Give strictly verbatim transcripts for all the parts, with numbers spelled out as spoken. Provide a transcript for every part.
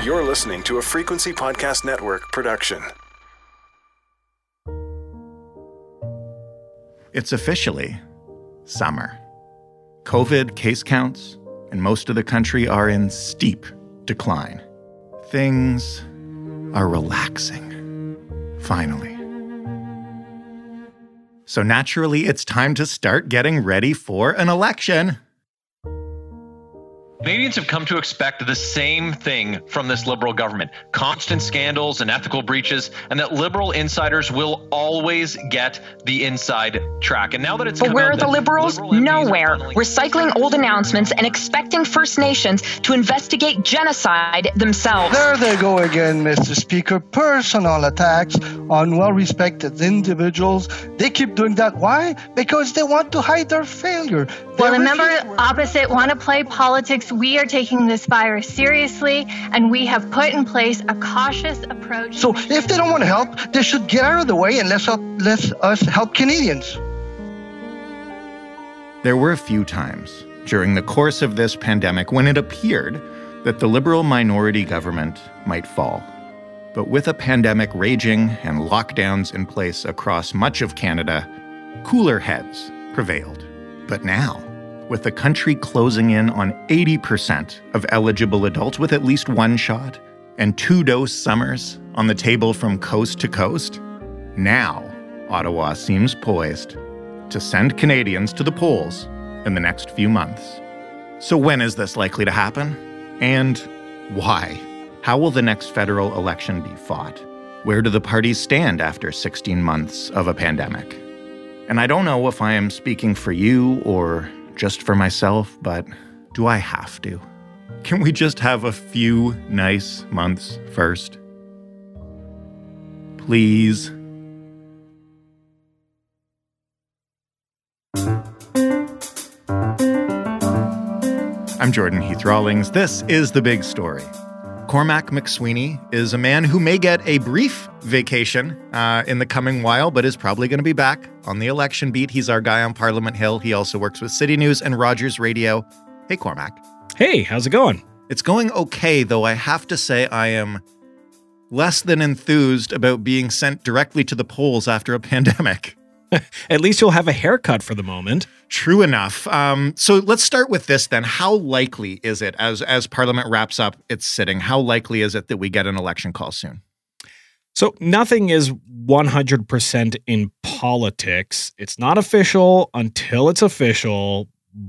You're listening to a Frequency Podcast Network production. It's officially summer. COVID case counts in most of the country are in steep decline. Things are relaxing, finally. So naturally, it's time to start getting ready for an election. Canadians have come to expect the same thing from this Liberal government. Constant scandals and ethical breaches, and that Liberal insiders will always get the inside track. And now that it's But come where out are the that Liberals? Liberal M Ps are Nowhere. funneling- Recycling old announcements and expecting First Nations to investigate genocide themselves. There they go again, Mister Speaker. Personal attacks on well-respected individuals. They keep doing that. Why? Because they want to hide their failure. Well, They remember, refuse- opposite want to play politics. We are taking this virus seriously, and we have put in place a cautious approach. So if they don't want to help, they should get out of the way and let's, help, let us help Canadians. There were a few times during the course of this pandemic when it appeared that the Liberal minority government might fall. But with a pandemic raging and lockdowns in place across much of Canada, cooler heads prevailed. But now, with the country closing in on eighty percent of eligible adults with at least one shot and two-dose summers on the table from coast to coast, now Ottawa seems poised to send Canadians to the polls in the next few months. So when is this likely to happen? And why? How will the next federal election be fought? Where do the parties stand after sixteen months of a pandemic? And I don't know if I am speaking for you or just for myself, but do I have to? Can we just have a few nice months first? Please. I'm Jordan Heath Rawlings. This is The Big Story. Cormac McSweeney is a man who may get a brief vacation uh, in the coming while, but is probably going to be back on the election beat. He's our guy on Parliament Hill. He also works with City News and Rogers Radio. Hey, Cormac. Hey, how's it going? It's going okay, though I have to say I am less than enthused about being sent directly to the polls after a pandemic. At least you'll have a haircut for the moment. True enough. Um, so let's start with this then. How likely is it, as as Parliament wraps up its sitting, how likely is it that we get an election call soon? So nothing is one hundred percent in politics. It's not official until it's official.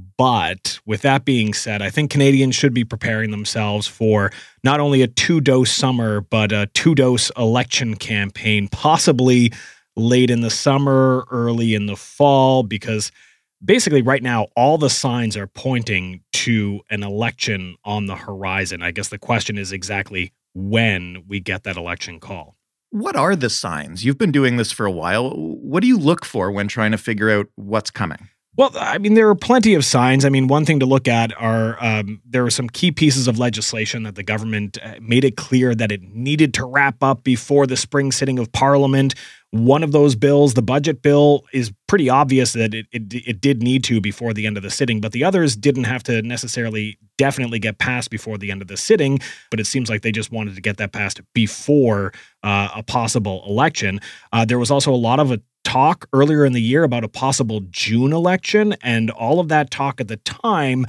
But with that being said, I think Canadians should be preparing themselves for not only a two-dose summer, but a two-dose election campaign, possibly late in the summer, early in the fall, because basically right now, all the signs are pointing to an election on the horizon. I guess the question is exactly when we get that election call. What are the signs? You've been doing this for a while. What do you look for when trying to figure out what's coming? Well, I mean, there are plenty of signs. I mean, one thing to look at are um, there are some key pieces of legislation that the government made it clear that it needed to wrap up before the spring sitting of Parliament. One of those bills, the budget bill, is pretty obvious that it, it it did need to before the end of the sitting, but the others didn't have to necessarily definitely get passed before the end of the sitting, but it seems like they just wanted to get that passed before uh, a possible election. Uh, there was also a lot of a talk earlier in the year about a possible June election, and all of that talk at the time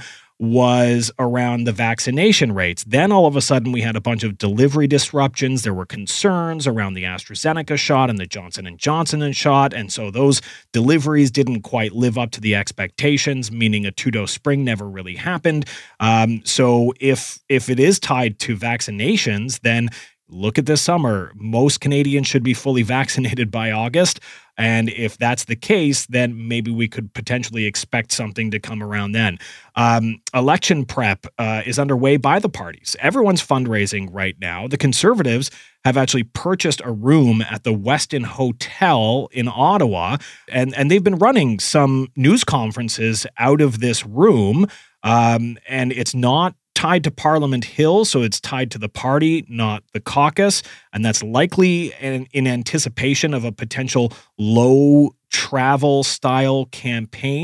was around the vaccination rates. Then all of a sudden we had a bunch of delivery disruptions. There were concerns around the AstraZeneca shot and the Johnson and Johnson shot, and so those deliveries didn't quite live up to the expectations, meaning a two-dose spring never really happened. Um, so if if it is tied to vaccinations, then look at this summer. Most Canadians should be fully vaccinated by August. And if that's the case, then maybe we could potentially expect something to come around then. Um, election prep uh, is underway by the parties. Everyone's fundraising right now. The Conservatives have actually purchased a room at the Westin Hotel in Ottawa, and, and they've been running some news conferences out of this room. Um, and it's not tied to Parliament Hill, so it's tied to the party, not the caucus, and that's likely in, in anticipation of a potential low travel style campaign.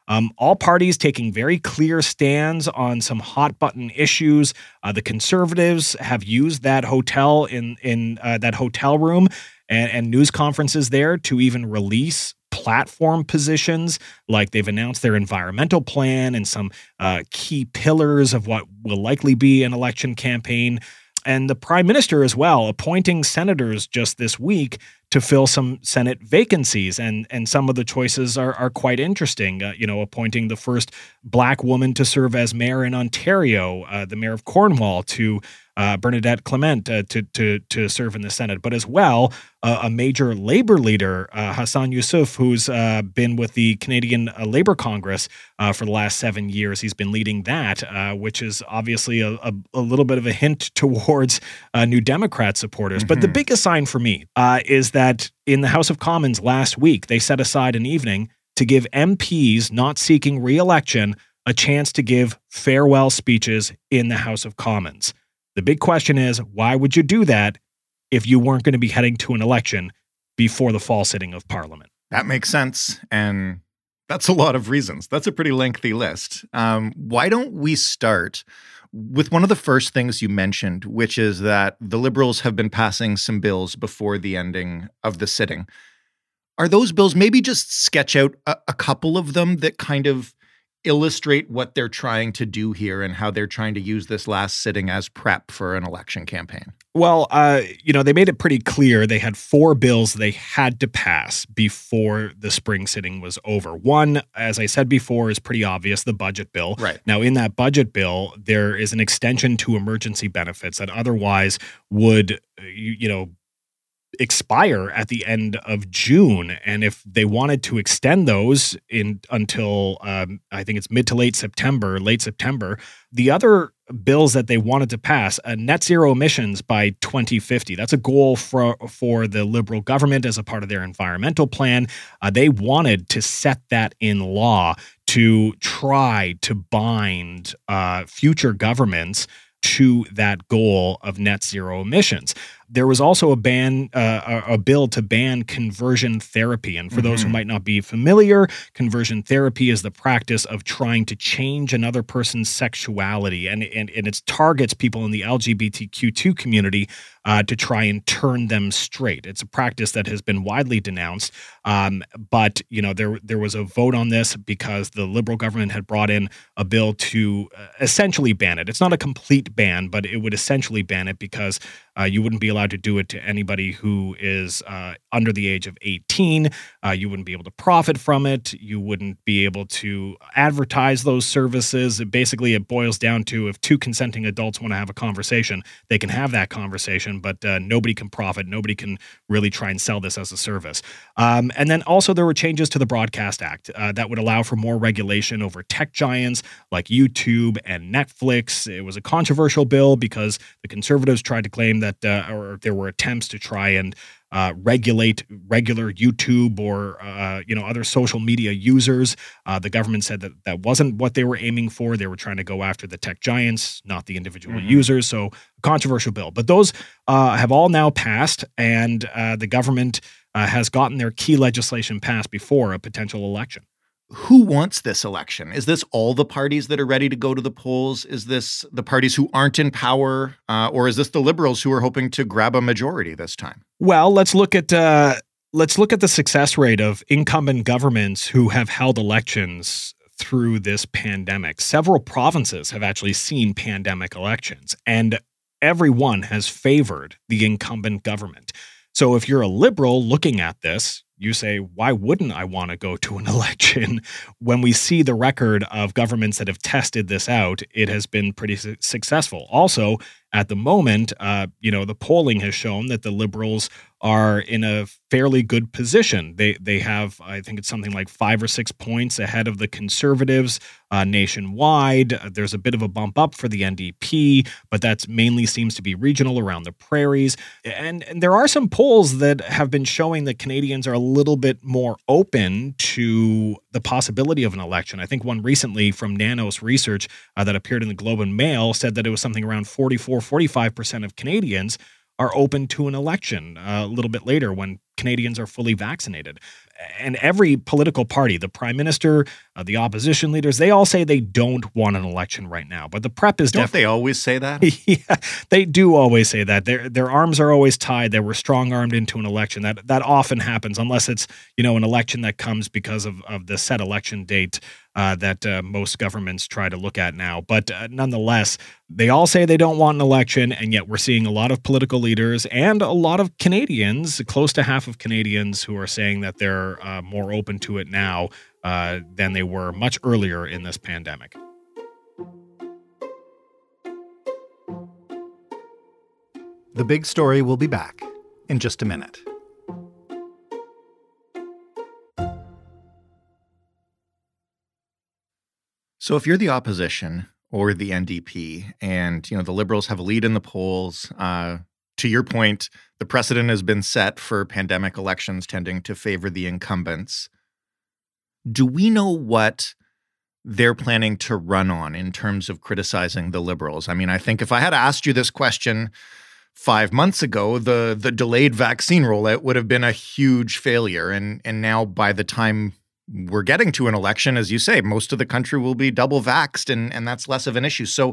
Um, all parties taking very clear stands on some hot button issues. Uh, the Conservatives have used that hotel in in uh, that hotel room and, and news conferences there to even release platform positions, like they've announced their environmental plan and some uh, key pillars of what will likely be an election campaign. And the prime minister as well, appointing senators just this week to fill some Senate vacancies. And and some of the choices are are quite interesting. Uh, you know, appointing the first black woman to serve as mayor in Ontario, uh, the mayor of Cornwall, to uh, Bernadette Clement uh, to to to serve in the Senate, but as well uh, a major labor leader, uh, Hassan Yousaf, who's uh, been with the Canadian uh, Labor Congress uh, for the last seven years. He's been leading that, uh, which is obviously a, a, a little bit of a hint towards uh, New Democrat supporters. Mm-hmm. But the biggest sign for me uh, is that in the House of Commons last week, they set aside an evening to give M Ps not seeking re-election a chance to give farewell speeches in the House of Commons. The big question is, why would you do that if you weren't going to be heading to an election before the fall sitting of Parliament? That makes sense. And that's a lot of reasons. That's a pretty lengthy list. Um, why don't we start with one of the first things you mentioned, which is that the Liberals have been passing some bills before the ending of the sitting. Are those bills, maybe just sketch out a, a couple of them that kind of illustrate what they're trying to do here and how they're trying to use this last sitting as prep for an election campaign? Well, uh, you know, they made it pretty clear they had four bills they had to pass before the spring sitting was over. One, as I said before, is pretty obvious, the budget bill. Right. Now, in that budget bill, there is an extension to emergency benefits that otherwise would, you, you know, expire at the end of June. And if they wanted to extend those in until um, I think it's mid to late September, late September, the other bills that they wanted to pass, uh, net zero emissions by twenty fifty. That's a goal for for the Liberal government as a part of their environmental plan. Uh, they wanted to set that in law to try to bind uh, future governments to that goal of net zero emissions. There was also a ban, uh, a, a bill to ban conversion therapy. And for mm-hmm. those who might not be familiar, conversion therapy is the practice of trying to change another person's sexuality. And, and, and it targets people in the L G B T Q two community uh, to try and turn them straight. It's a practice that has been widely denounced. Um, but, you know, there, there was a vote on this because the Liberal government had brought in a bill to uh, essentially ban it. It's not a complete ban, but it would essentially ban it because uh, you wouldn't be allowed to do it to anybody who is uh, under the age of eighteen. Uh, you wouldn't be able to profit from it. You wouldn't be able to advertise those services. It basically, it boils down to if two consenting adults want to have a conversation, they can have that conversation, but uh, nobody can profit. Nobody can really try and sell this as a service. Um, and then also there were changes to the Broadcast Act uh, that would allow for more regulation over tech giants like YouTube and Netflix. It was a controversial bill because the Conservatives tried to claim that uh, or there were attempts to try and uh, regulate regular YouTube or uh, you know other social media users. Uh, the government said that that wasn't what they were aiming for. They were trying to go after the tech giants, not the individual mm-hmm. users. So a controversial bill. But those uh, have all now passed, and uh, the government uh, has gotten their key legislation passed before a potential election. Who wants this election? Is this all the parties that are ready to go to the polls? Is this the parties who aren't in power? Uh, or is this the Liberals who are hoping to grab a majority this time? Well, let's look at uh, let's look at the success rate of incumbent governments who have held elections through this pandemic. Several provinces have actually seen pandemic elections, and everyone has favored the incumbent government. So if you're a Liberal looking at this, you say, why wouldn't I want to go to an election? When we see the record of governments that have tested this out, it has been pretty su- successful. Also, at the moment, uh, you know, the polling has shown that the Liberals are in a fairly good position. They they have, I think it's something like five or six points ahead of the Conservatives uh, nationwide. There's a bit of a bump up for the N D P, but that mainly seems to be regional around the prairies. And, and there are some polls that have been showing that Canadians are a little bit more open to the possibility of an election. I think one recently from Nanos Research uh, that appeared in the Globe and Mail said that it was something around forty-four, forty-five percent of Canadians are open to an election uh, a little bit later when Canadians are fully vaccinated. And every political party, the prime minister, uh, the opposition leaders, they all say they don't want an election right now. But the prep is Don't def- they always say that? Yeah, they do always say that. Their their arms are always tied. They were strong-armed into an election. That that often happens, unless it's, you know, an election that comes because of, of the set election date uh, that uh, most governments try to look at now. But uh, nonetheless, they all say they don't want an election, and yet we're seeing a lot of political leaders and a lot of Canadians, close to half of Canadians, who are saying that they're uh, more open to it now uh, than they were much earlier in this pandemic. The Big Story will be back in just a minute. So if you're the opposition or the N D P and, you know, the Liberals have a lead in the polls, uh, to your point, the precedent has been set for pandemic elections tending to favor the incumbents. Do we know what they're planning to run on in terms of criticizing the Liberals? I mean, I think if I had asked you this question five months ago, the the delayed vaccine rollout would have been a huge failure. And, and now by the time we're getting to an election, as you say, most of the country will be double vaxxed, and, and that's less of an issue. So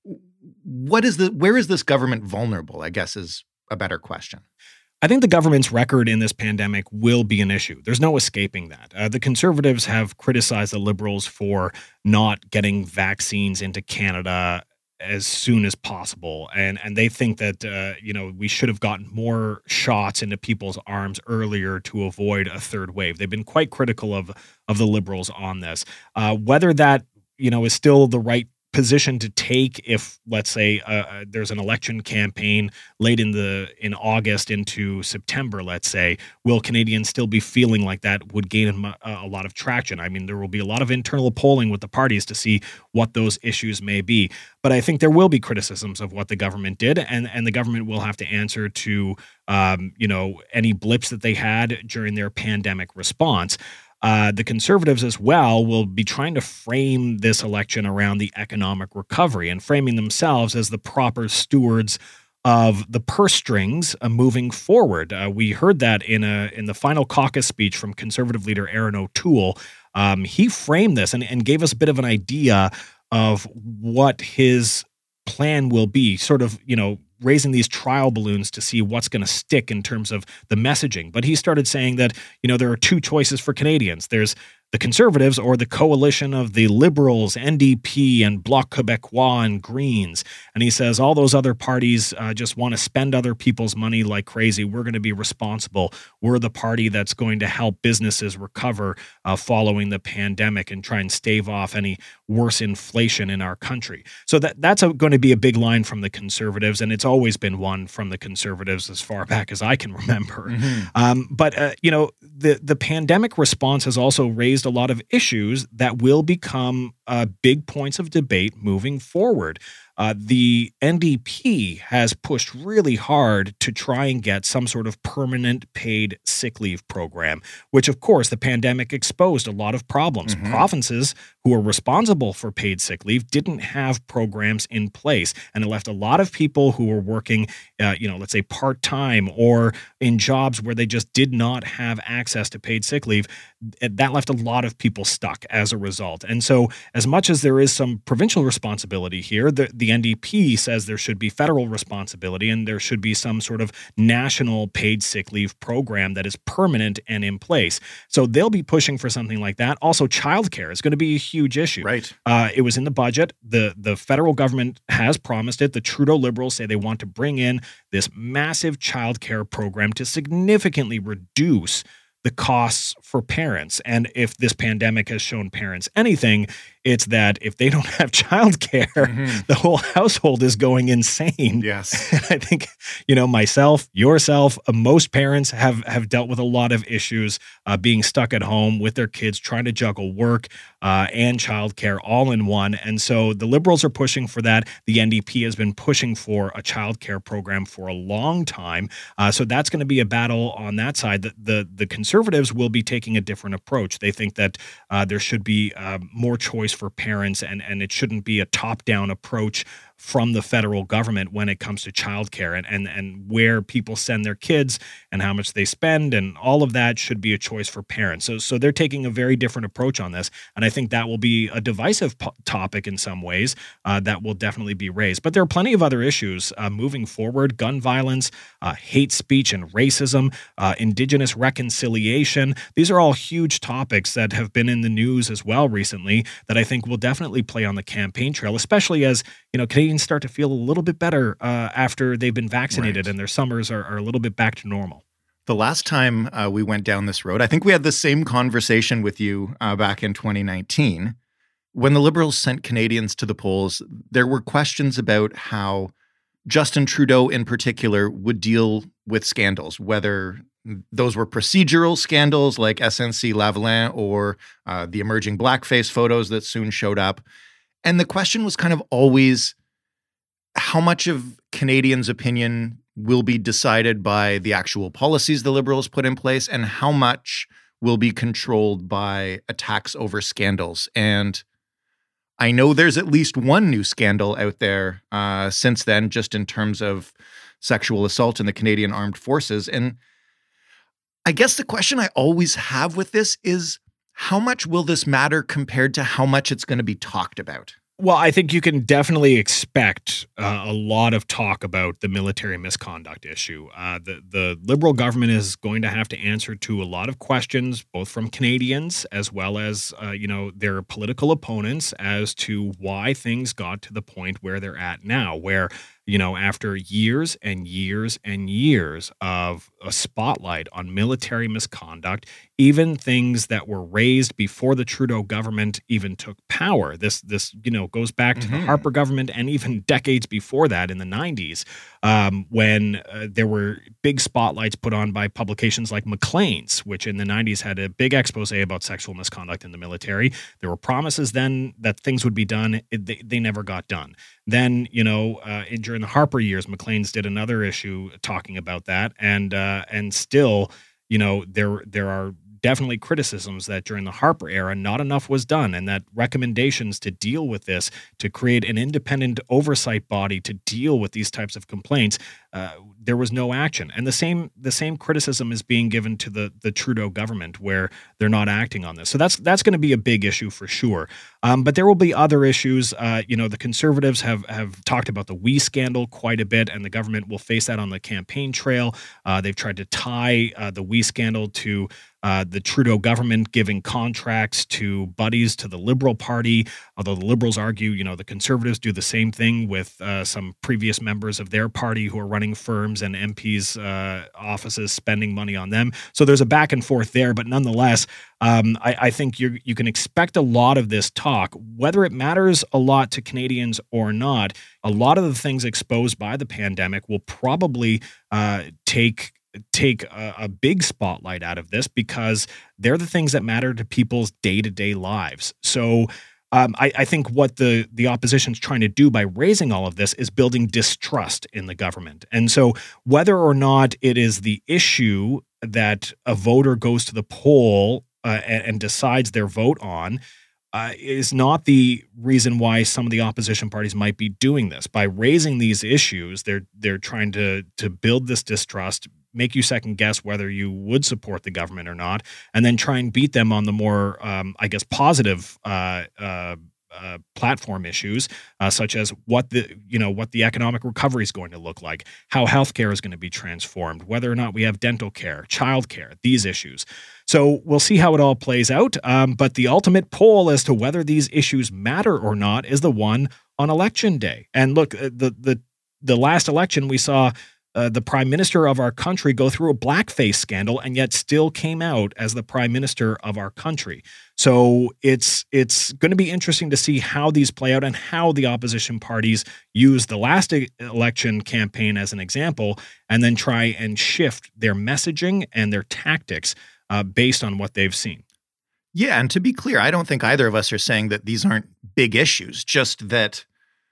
what is the where is this government vulnerable, I guess, is a better question. I think the government's record in this pandemic will be an issue. There's no escaping that. Uh, the Conservatives have criticized the Liberals for not getting vaccines into Canada as soon as possible. And and they think that, uh, you know, we should have gotten more shots into people's arms earlier to avoid a third wave. They've been quite critical of, of the Liberals on this. Uh, whether that, you know, is still the right position to take if, let's say, uh, there's an election campaign late in the in August into September, let's say, will Canadians still be feeling like that would gain a, a lot of traction? I mean, there will be a lot of internal polling with the parties to see what those issues may be. But I think there will be criticisms of what the government did, and, and the government will have to answer to, um, you know, any blips that they had during their pandemic response. Uh, the Conservatives as well will be trying to frame this election around the economic recovery and framing themselves as the proper stewards of the purse strings uh, moving forward. Uh, we heard that in a in the final caucus speech from Conservative leader Erin O'Toole. Um, he framed this and, and gave us a bit of an idea of what his plan will be, sort of, you know, raising these trial balloons to see what's going to stick in terms of the messaging. But he started saying that, you know, there are two choices for Canadians. There's the Conservatives or the coalition of the Liberals, N D P, and Bloc Québécois and Greens. And he says all those other parties uh, just want to spend other people's money like crazy. We're going to be responsible. We're the party that's going to help businesses recover uh, following the pandemic and try and stave off any worse inflation in our country. So that that's a, going to be a big line from the Conservatives, and it's always been one from the Conservatives as far back as I can remember. Mm-hmm. Um, but, uh, you know, the, the pandemic response has also raised a lot of issues that will become uh, big points of debate moving forward. Uh, the N D P has pushed really hard to try and get some sort of permanent paid sick leave program, which, of course, the pandemic exposed a lot of problems. Mm-hmm. Provinces who are responsible for paid sick leave didn't have programs in place, and it left a lot of people who were working, uh, you know, let's say part-time or in jobs where they just did not have access to paid sick leave. That left a lot of people stuck as a result. And so as much as there is some provincial responsibility here, the, the N D P says there should be federal responsibility and there should be some sort of national paid sick leave program that is permanent and in place. So they'll be pushing for something like that. Also, childcare is going to be a huge issue. Right. Uh, it was in the budget. The, the federal government has promised it. The Trudeau Liberals say they want to bring in this massive childcare program to significantly reduce the costs for parents. And if this pandemic has shown parents anything, it's that if they don't have childcare, mm-hmm. the whole household is going insane. Yes. And I think, you know, myself, yourself, uh, most parents have, have dealt with a lot of issues uh, being stuck at home with their kids, trying to juggle work uh, and childcare all in one. And so the Liberals are pushing for that. The N D P has been pushing for a childcare program for a long time. Uh, so that's going to be a battle on that side. The, the, the Conservatives will be taking a different approach. They think that uh, there should be uh, more choice for parents, and, and it shouldn't be a top-down approach from the federal government when it comes to childcare and, and, and where people send their kids and how much they spend, and all of that should be a choice for parents. So, so they're taking a very different approach on this, and I think that will be a divisive po- topic in some ways uh, that will definitely be raised. But there are plenty of other issues uh, moving forward: gun violence, uh, hate speech and racism, uh, Indigenous reconciliation. These are all huge topics that have been in the news as well recently that I think will definitely play on the campaign trail, especially as, you know, Canadians start to feel a little bit better uh, after they've been vaccinated right. and their summers are, are a little bit back to normal. The last time uh, we went down this road, I think we had the same conversation with you uh, back in twenty nineteen. When the Liberals sent Canadians to the polls, there were questions about how Justin Trudeau in particular would deal with scandals, whether those were procedural scandals like S N C Lavalin or uh, the emerging blackface photos that soon showed up. And the question was kind of always how much of Canadians' opinion will be decided by the actual policies the Liberals put in place and how much will be controlled by attacks over scandals. And I know there's at least one new scandal out there uh, since then, just in terms of sexual assault in the Canadian Armed Forces. And I guess the question I always have with this is, how much will this matter compared to how much it's going to be talked about? Well, I think you can definitely expect uh, a lot of talk about the military misconduct issue. Uh, the, the Liberal government is going to have to answer to a lot of questions, both from Canadians as well as, uh, you know, their political opponents as to why things got to the point where they're at now, where, you know, after years and years and years of a spotlight on military misconduct, even things that were raised before the Trudeau government even took power. This, this you know, goes back to mm-hmm. the Harper government and even decades before that in the nineties, um, when uh, there were big spotlights put on by publications like Maclean's, which in the nineties had a big expose about sexual misconduct in the military. There were promises then that things would be done. It, they, they never got done. Then, you know, uh, in, during the Harper years, Maclean's did another issue talking about that, and uh, and still, you know, there there are definitely criticisms that during the Harper era, not enough was done, and that recommendations to deal with this, to create an independent oversight body to deal with these types of complaints, uh, there was no action. And the same the same criticism is being given to the the Trudeau government, where they're not acting on this. So that's that's going to be a big issue for sure. Um, but there will be other issues. Uh, you know, the Conservatives have have talked about the WE scandal quite a bit, and the government will face that on the campaign trail. Uh, they've tried to tie uh, the WE scandal to Uh, the Trudeau government giving contracts to buddies to the Liberal Party, although the Liberals argue, you know, the Conservatives do the same thing with uh, some previous members of their party who are running firms and M Ps' uh, offices spending money on them. So there's a back and forth there, but nonetheless, um, I, I think you you can expect a lot of this talk, whether it matters a lot to Canadians or not. A lot of the things exposed by the pandemic will probably uh, take take a, a big spotlight out of this, because they're the things that matter to people's day-to-day lives. So um, I, I think what the, the opposition's trying to do by raising all of this is building distrust in the government. And so whether or not it is the issue that a voter goes to the poll uh, and, and decides their vote on, Uh, is not the reason why some of the opposition parties might be doing this. By raising these issues, they're they're trying to to build this distrust, make you second guess whether you would support the government or not, and then try and beat them on the more, um, I guess, positive uh, uh, uh, platform issues, uh, such as what the you know what the economic recovery is going to look like, how healthcare is going to be transformed, whether or not we have dental care, childcare, these issues. So we'll see how it all plays out. Um, but the ultimate poll as to whether these issues matter or not is the one on election day. And look, the the the last election we saw uh, the prime minister of our country go through a blackface scandal and yet still came out as the prime minister of our country. So it's it's going to be interesting to see how these play out and how the opposition parties use the last election campaign as an example, and then try and shift their messaging and their tactics uh, based on what they've seen. Yeah, and to be clear, I don't think either of us are saying that these aren't big issues, just that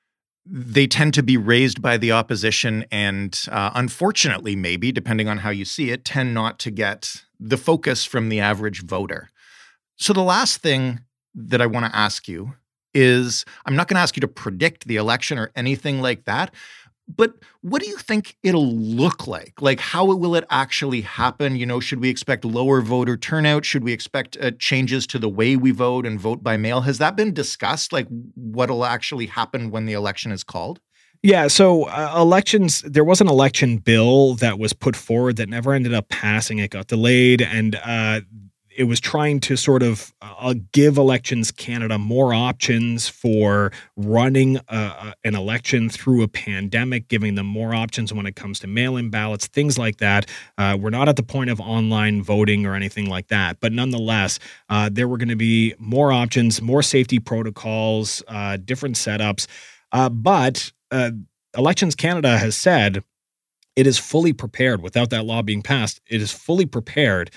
they tend to be raised by the opposition and uh, unfortunately, maybe, depending on how you see it, tend not to get the focus from the average voter. So the last thing that I want to ask you is, I'm not going to ask you to predict the election or anything like that, but what do you think it'll look like? Like, how will it actually happen? You know, should we expect lower voter turnout? Should we expect uh, changes to the way we vote and vote by mail? Has that been discussed, like what'll actually happen when the election is called? Yeah, so uh, elections, there was an election bill that was put forward that never ended up passing. It got delayed, and uh, it was trying to sort of uh, give Elections Canada more options for running uh, an election through a pandemic, giving them more options when it comes to mail-in ballots, things like that. Uh, we're not at the point of online voting or anything like that, but nonetheless, uh, there were going to be more options, more safety protocols, uh, different setups, uh, but Uh, Elections Canada has said it is fully prepared, without that law being passed, it is fully prepared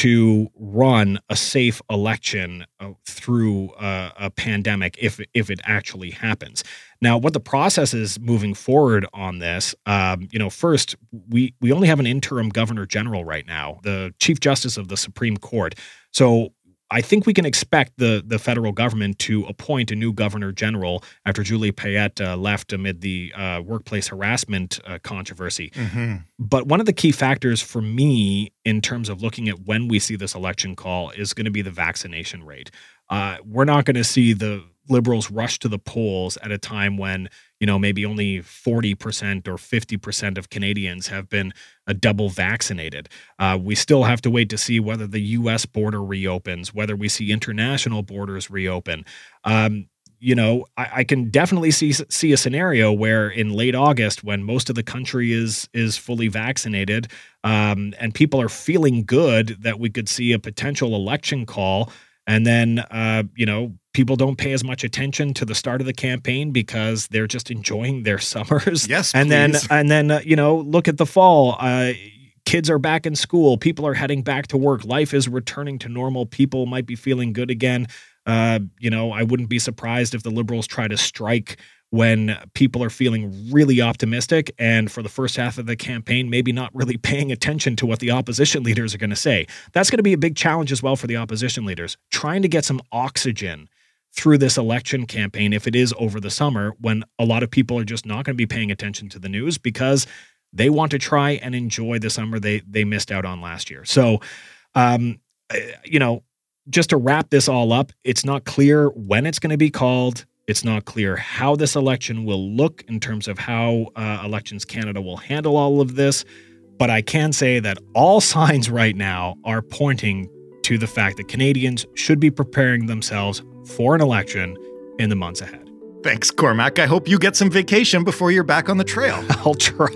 to run a safe election uh, through uh, a pandemic if if it actually happens. Now, what the process is moving forward on this, um, you know, first, we, we only have an interim governor general right now, the Chief Justice of the Supreme Court. So I think we can expect the the federal government to appoint a new governor general after Julie Payette uh, left amid the uh, workplace harassment uh, controversy. Mm-hmm. But one of the key factors for me in terms of looking at when we see this election call is going to be the vaccination rate. Uh, we're not going to see the Liberals rush to the polls at a time when, you know, maybe only forty percent or fifty percent of Canadians have been uh, double vaccinated. Uh, we still have to wait to see whether the U S border reopens, whether we see international borders reopen. Um, you know, I, I can definitely see see a scenario where in late August, when most of the country is is fully vaccinated, um, and people are feeling good, that we could see a potential election call. And then, uh, you know, people don't pay as much attention to the start of the campaign because they're just enjoying their summers. Yes, and please. then, and then, uh, you know, look at the fall. Uh, kids are back in school. People are heading back to work. Life is returning to normal. People might be feeling good again. Uh, you know, I wouldn't be surprised if the Liberals try to strike when people are feeling really optimistic and for the first half of the campaign, maybe not really paying attention to what the opposition leaders are going to say. That's going to be a big challenge as well for the opposition leaders, trying to get some oxygen through this election campaign if it is over the summer when a lot of people are just not going to be paying attention to the news because they want to try and enjoy the summer they they missed out on last year. So, um, you know, just to wrap this all up, it's not clear when it's going to be called. It's not clear how this election will look in terms of how uh, Elections Canada will handle all of this. But I can say that all signs right now are pointing to the fact that Canadians should be preparing themselves for an election in the months ahead. Thanks, Cormac. I hope you get some vacation before you're back on the trail. I'll try.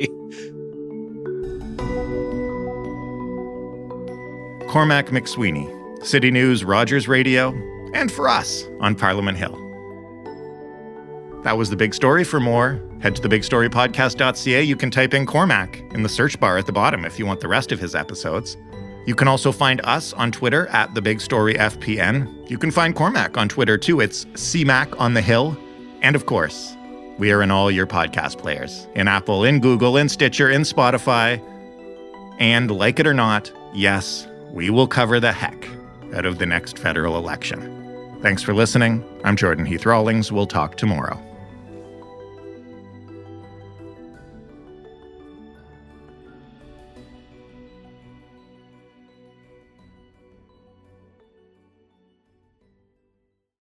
Cormac McSweeney, City News, Rogers Radio, and for us on Parliament Hill. That was The Big Story. For more, head to the big story podcast dot c a. You can type in Cormac in the search bar at the bottom if you want the rest of his episodes. You can also find us on Twitter at The Big Story F P N. You can find Cormac on Twitter too. It's C Mac on the Hill. And of course, we are in all your podcast players. In Apple, in Google, in Stitcher, in Spotify. And like it or not, yes, we will cover the heck out of the next federal election. Thanks for listening. I'm Jordan Heath Rawlings. We'll talk tomorrow.